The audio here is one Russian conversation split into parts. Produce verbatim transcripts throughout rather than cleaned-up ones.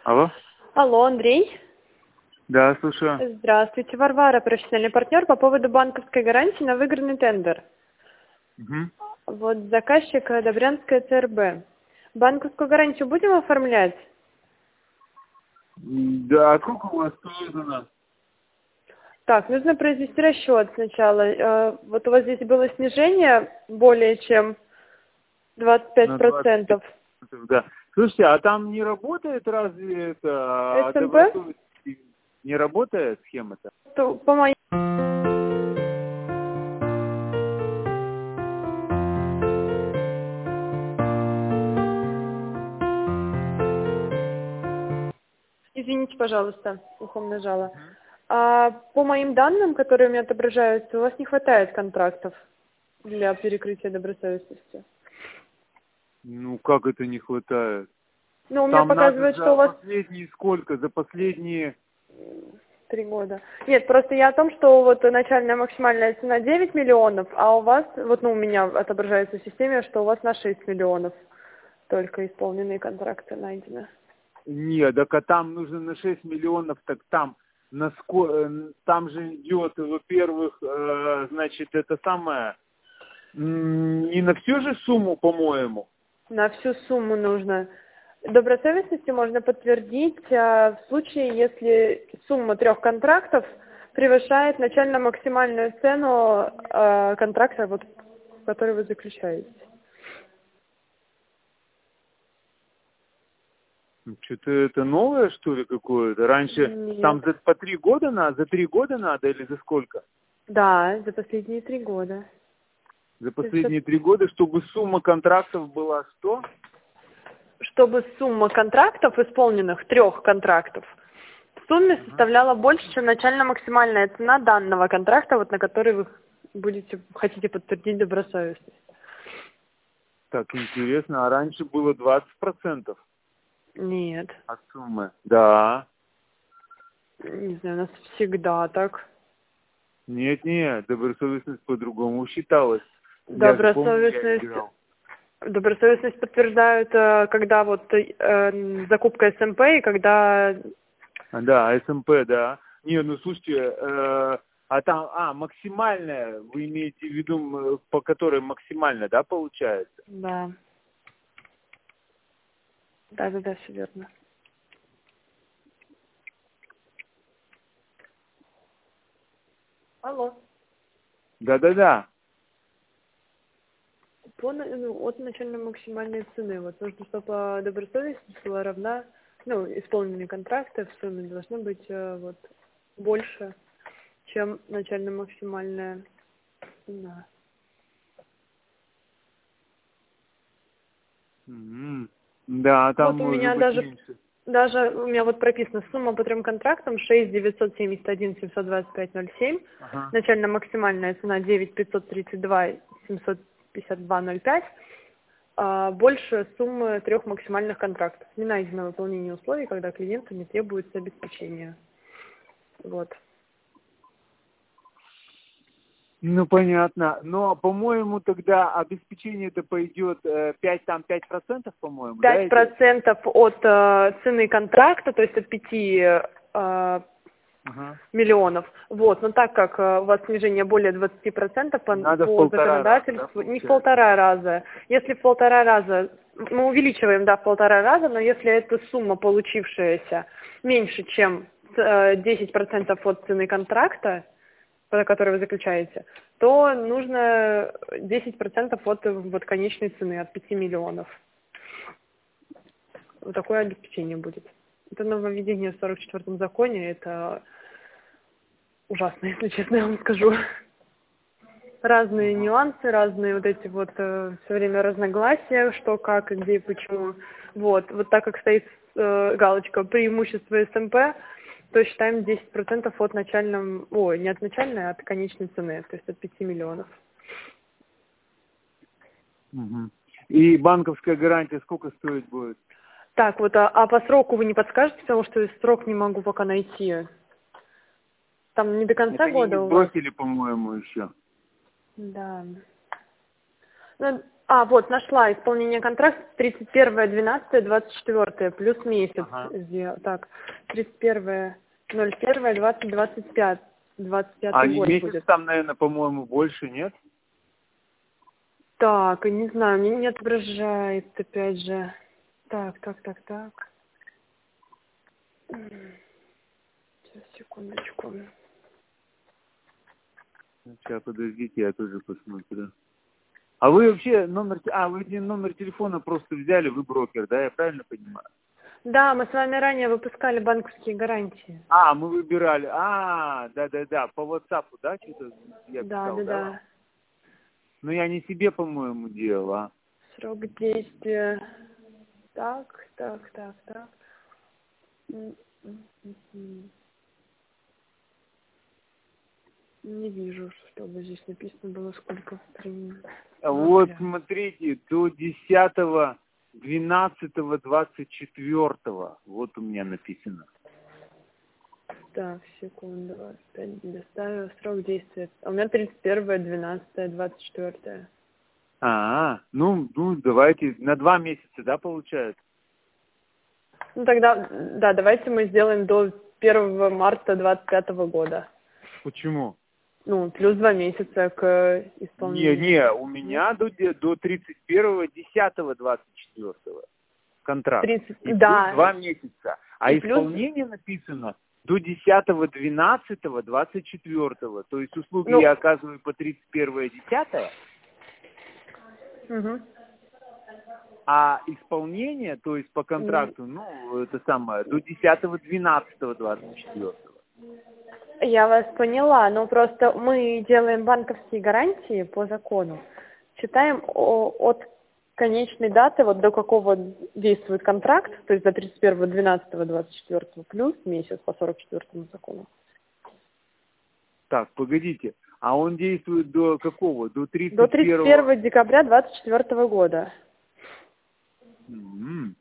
Алло? Алло, Андрей. Да, слушаю. Здравствуйте, Варвара, профессиональный партнер по поводу банковской гарантии на выигранный тендер. Угу. Вот заказчик э, Добрянская ЦРБ. Банковскую гарантию будем оформлять? Да, а сколько у вас стоит она? Так, нужно произвести расчет сначала. Э, Вот у вас здесь было снижение более чем двадцать пять На двадцать процентов. процентов, да. Слушайте, а там не работает разве это а, СМП? добросовестность? Не работает схема-то? То, По моей... Извините, пожалуйста, ухом нажала. А по моим данным, которые у меня отображаются, у вас не хватает контрактов для перекрытия добросовестности. Ну, как это не хватает? Ну, у меня Там надо показывает, что за у вас последние сколько? За последние... три года. Нет, просто я о том, что вот начальная максимальная цена девять миллионов, а у вас, вот ну у меня отображается в системе, что у вас на шесть миллионов только исполненные контракты найдены. Нет, так а там нужно на шесть миллионов, так там на ско... э, там же идет, во-первых, э, значит, это самое, м, не на всю же сумму, по-моему. На всю сумму нужно. Добросовестности можно подтвердить а, в случае, если сумма трех контрактов превышает начально-максимальную цену а, контракта, вот, который вы заключаете. Что-то это новое, что ли, какое-то? Раньше Нет. там за, по три года надо, за три года надо или за сколько? Да, за последние три года. За То есть, последние три года, чтобы сумма контрактов была что? чтобы сумма контрактов, исполненных трех контрактов, в сумме Ага. составляла больше, чем начально-максимальная цена данного контракта, вот на который вы будете, хотите подтвердить добросовестность. Так, интересно, а раньше было двадцать процентов Нет, от суммы? Да. не знаю, у нас всегда так. Нет-нет, добросовестность по-другому считалась. Я же помню, я Добросовестность, играл. добросовестность подтверждают, э, когда вот э, закупка СМП и когда... А, Да, СМП, да. Не, ну слушайте, э, а там, а, максимальная, вы имеете в виду, м, по которой максимально, да, получается? Да, да, да, да, все верно. Алло. Да-да-да. По, на- ну, от начально-максимальной цены. Вот нужно, чтобы добросовестность была равна, ну, исполненные контракты в сумме должны быть э, вот больше, чем начально-максимальная цена. Мгм. Да, там Вот у может меня быть даже, меньше. даже у меня вот прописана сумма по трем контрактам шесть девятьсот семьдесят один семьсот двадцать пять ноль семь, Ага. начально-максимальная цена девять пятьсот тридцать два семьсот пятьдесят два ноль пять, а больше суммы трех максимальных контрактов. Не найдено выполнение условий, когда клиенту не требуется обеспечение. Вот. Ну, понятно. Но, по-моему, тогда обеспечение это пойдет э, пять, там, пять процентов, по-моему, да, пять идет? процентов от э, цены контракта, то есть от пяти э, Ага. миллионов. Вот. Но так как э, у вас снижение более двадцати процентов по, Надо в по полтора раза, да, законодательству, не в получается? полтора раза. Если в полтора раза, мы увеличиваем, да, в полтора раза, но если эта сумма получившаяся меньше, чем э, десять процентов от цены контракта, по которой вы заключаете, то нужно десять процентов от вот, конечной цены, от пяти миллионов. Вот такое обеспечение будет. Это нововведение в сорок четвёртом законе, это ужасно, если честно, я вам скажу. Разные Ага. нюансы, разные вот эти вот э, все время разногласия, что, как, где и почему. Вот, вот так как стоит э, галочка преимущество СМП, то считаем десять процентов от начальном, ой, не от начальной, а от конечной цены, то есть от пяти миллионов. Мгм. И банковская гарантия сколько стоить будет? Так, вот, а, а по сроку вы не подскажете, потому что срок не могу пока найти. Там не до Это конца они не года у вас? сбросили, по-моему, еще. Да. Ну, А, вот, нашла исполнение контракта тридцать первое двенадцатое двадцать четвёртое, плюс месяц. Ага. Так, тридцать первое ноль первое двадцать двадцать пять, двадцать пятый А год месяц будет. там, наверное, по-моему, больше, нет? Так, не знаю, мне не отображает, опять же. Так, так, так, так. Сейчас, секундочку. Сейчас, подождите, я тоже посмотрю. А вы вообще номер... А, вы номер телефона просто взяли, вы брокер, да, я правильно понимаю? Да, мы с вами ранее выпускали банковские гарантии. А, мы выбирали. А, да-да-да, по WhatsApp, да, что-то я Да, писал, да, да? да. Ну, я не себе, по-моему, делал, а. Срок действия. Так, так, так, так. М, м, м, м. Не вижу, чтобы здесь написано было, сколько времени. Вот, смотрите, до десятого двенадцатого двадцать четвёртого. Вот у меня написано. Так, секунду. Опять доставила. Срок действия. А у меня тридцать первое двенадцатое двадцать четвёртое. А, ну, ну, давайте, на два месяца, да, получается? Ну тогда, да, давайте мы сделаем до первого марта двадцать пятого года. Почему? Ну, плюс два месяца к исполнению. Не, не, у меня до, де- до тридцать первого десятого двадцать четвёртого контракт. тридцать, И плюс да. два месяца. А И плюс... исполнение написано до десятого двенадцатого двадцать четвёртого. То есть услуги Ну... я оказываю по тридцать первое десятое. Угу. А исполнение, то есть по контракту, ну, это самое, до десятого двенадцатого двадцать четвёртого. Я вас поняла, но просто мы делаем банковские гарантии по закону. Считаем о, от конечной даты, вот до какого действует контракт, то есть до тридцать первого двенадцатого двадцать четвёртого плюс месяц по сорок четвёртому закону. Так, погодите, а он действует до какого? До тридцать первого... До тридцать первого декабря двадцать четвёртого года. Mm-hmm.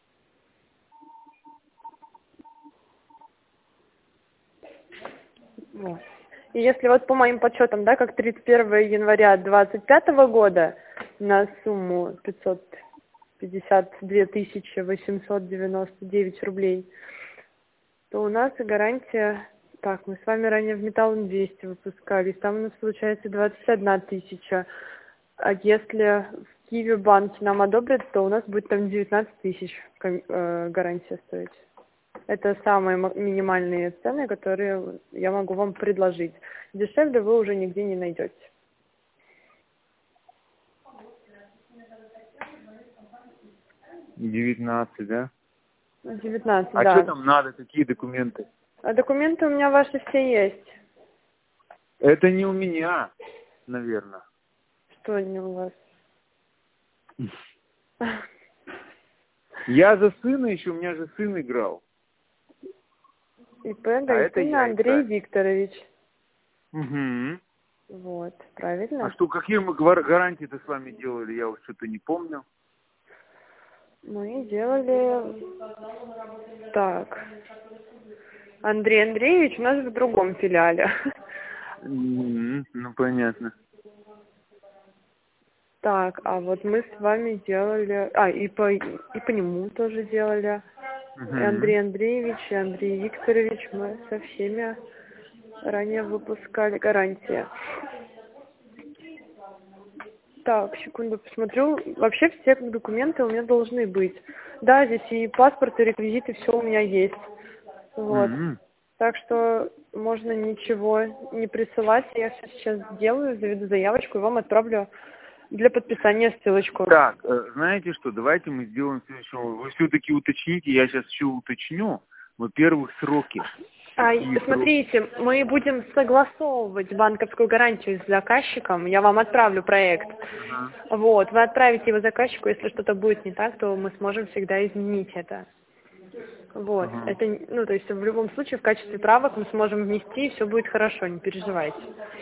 Вот. И если вот по моим подсчетам, да, как тридцать первого января двадцать пятого года на сумму пятьсот пятьдесят две тысячи восемьсот девяносто девять рублей, то у нас гарантия, так, мы с вами ранее в Металлинвесте выпускались, там у нас получается двадцать одна тысяча, а если в Киви банке нам одобрят, то у нас будет там девятнадцать тысяч э, гарантия стоить. Это самые минимальные цены, которые я могу вам предложить. Дешевле вы уже нигде не найдете. девятнадцать, да? девятнадцать, а да. А что там надо, какие документы? А документы у меня ваши все есть. Это не у меня, наверное. Что не у вас? Я за сына еще, у меня же сын играл. ИП Гайсин а Андрей Викторович. Угу. Вот, правильно? А что, какие мы гарантии-то с вами делали, я уж что-то не помню. Мы делали... Так. Андрей Андреевич у нас в другом филиале. Mm-hmm. Ну, понятно. Так, а вот мы с вами делали... А, и по, и по нему тоже делали. Uh-huh. И Андрей Андреевич, и Андрей Викторович. Мы со всеми ранее выпускали гарантии. Так, секунду, посмотрю. Вообще все документы у меня должны быть. Да, здесь и паспорт, и реквизиты, все у меня есть. Вот. Mm-hmm. Так что можно ничего не присылать. Я сейчас сделаю, заведу заявочку и вам отправлю для подписания ссылочку. Так, знаете что, давайте мы сделаем следующее. Вы все-таки уточните, я сейчас еще уточню. Во-первых, сроки. А, смотрите, сроки? Мы будем согласовывать банковскую гарантию с заказчиком. Я вам отправлю проект. Uh-huh. Вот, вы отправите его заказчику. Если что-то будет не так, то мы сможем всегда изменить это. Вот, uh-huh. Это, ну, то есть в любом случае в качестве правок мы сможем внести, и все будет хорошо, не переживайте.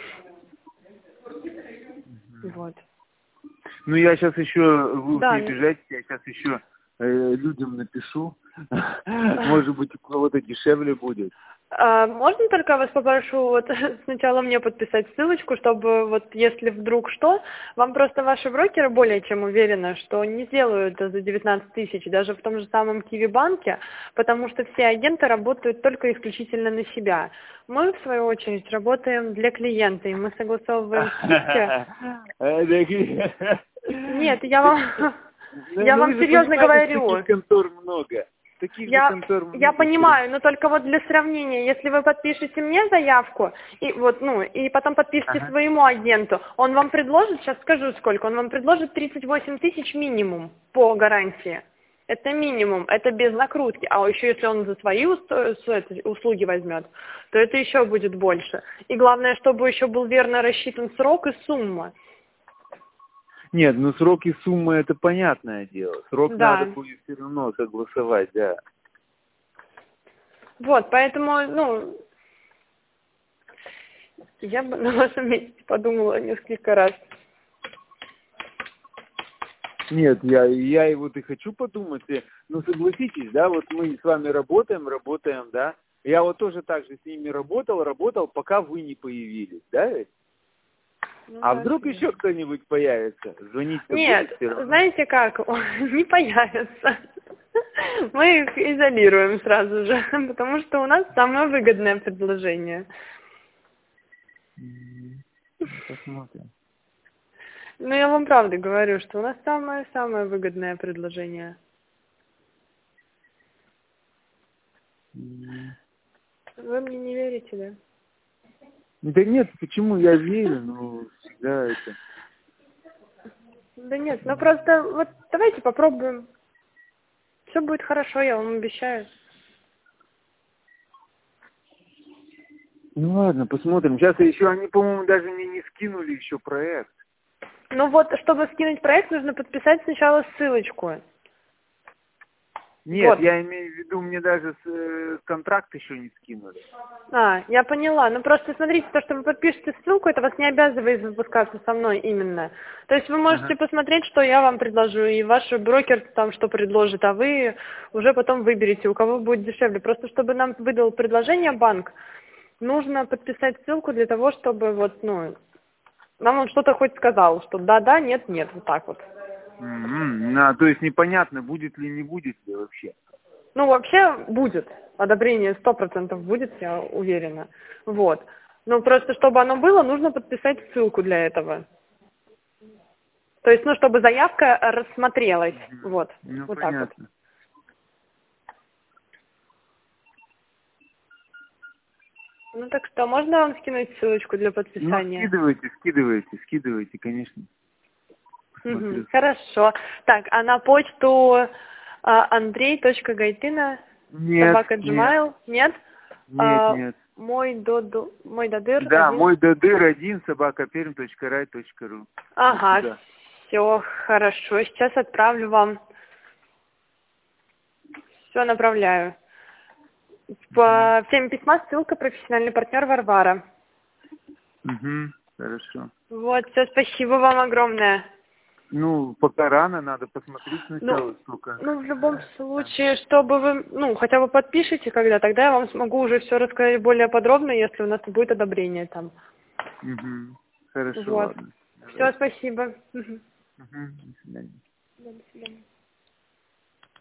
Uh-huh. Вот. Ну, я сейчас еще, вы да, не обижайтесь, я сейчас еще э, людям напишу. Может быть, у кого-то дешевле будет. А, можно только вас попрошу вот сначала мне подписать ссылочку, чтобы вот если вдруг что, вам просто ваши брокеры более чем уверены, что не сделают это за девятнадцать тысяч, даже в том же самом Киви-банке, потому что все агенты работают только исключительно на себя. Мы, в свою очередь, работаем для клиента, и мы согласовываем скидки. Нет, я вам, я вам серьезно говорю. Таких контор много. Таких Я, контор много. я понимаю, но только вот для сравнения, если вы подпишете мне заявку, и вот, ну, и потом подпишите Ага. своему агенту, он вам предложит, сейчас скажу сколько, он вам предложит тридцать восемь тысяч минимум по гарантии. Это минимум, это без накрутки. А еще если он за свои услуги возьмет, то это еще будет больше. И главное, чтобы еще был верно рассчитан срок и сумма. Нет, ну срок и сумма это понятное дело. Срок Да. надо будет все равно согласовать, да. Вот, поэтому, ну, я бы на вашем месте подумала несколько раз. Нет, я, я и вот и хочу подумать, ну согласитесь, да, вот мы с вами работаем, работаем, да. Я вот тоже так же с ними работал, работал, пока вы не появились, да ведь? Ну, А да, вдруг конечно. еще кто-нибудь появится? Звонить-то Нет, будет все равно. знаете как, не появится. Мы их изолируем сразу же, потому что у нас самое выгодное предложение. Посмотрим. Ну, я вам правда говорю, что у нас самое-самое выгодное предложение. Вы мне не верите, да? Да нет, почему я верю, ну всегда это... Да нет, ну просто вот давайте попробуем. Все будет хорошо, я вам обещаю. Ну ладно, посмотрим. Сейчас еще они, по-моему, даже мне не скинули еще проект. Ну вот, чтобы скинуть проект, нужно подписать сначала ссылочку. Нет, Вот. я имею в виду, мне даже с, э, контракт еще не скинули. А, я поняла. Ну просто смотрите, то, что вы подпишете ссылку, это вас не обязывает запускаться со мной именно. То есть вы можете Ага. посмотреть, что я вам предложу, и ваш брокер там что предложит, а вы уже потом выберете, у кого будет дешевле. Просто чтобы нам выдал предложение банк, нужно подписать ссылку для того, чтобы вот, ну, нам он что-то хоть сказал, что да-да, нет-нет, вот так вот. М-м, а, то есть непонятно, будет ли, не будет ли вообще. Ну, вообще будет. Одобрение сто процентов будет, я уверена. Вот. Но просто, чтобы оно было, нужно подписать ссылку для этого. То есть, ну, чтобы заявка рассмотрелась. Мгм. Вот. Ну, Вот так вот. понятно. Ну, так что, можно вам скинуть ссылочку для Ну, подписания? скидывайте, скидывайте, скидывайте, конечно. Угу. Посмотрю. Хорошо. Так, а на почту андрей точка гайтына Нет, собака нет, Gmail? Нет? нет, А, нет. мой доду, мой додыр Да, один. мой додыр один, собака перм точка рай точка ру. Ага, все хорошо. Сейчас отправлю вам. Все направляю. В теме письма ссылка «Профессиональный партнер Варвара». Угу, хорошо. Вот, все, спасибо вам огромное. Ну, пока рано, надо посмотреть сначала, Ну, сколько. ну, в любом случае, чтобы вы, ну, хотя бы подпишите когда, тогда я вам смогу уже все рассказать более подробно, если у нас будет одобрение там. Угу, хорошо, Вот. ладно. Все, Давай. спасибо. Мгм. Угу, до свидания. Да, до свидания.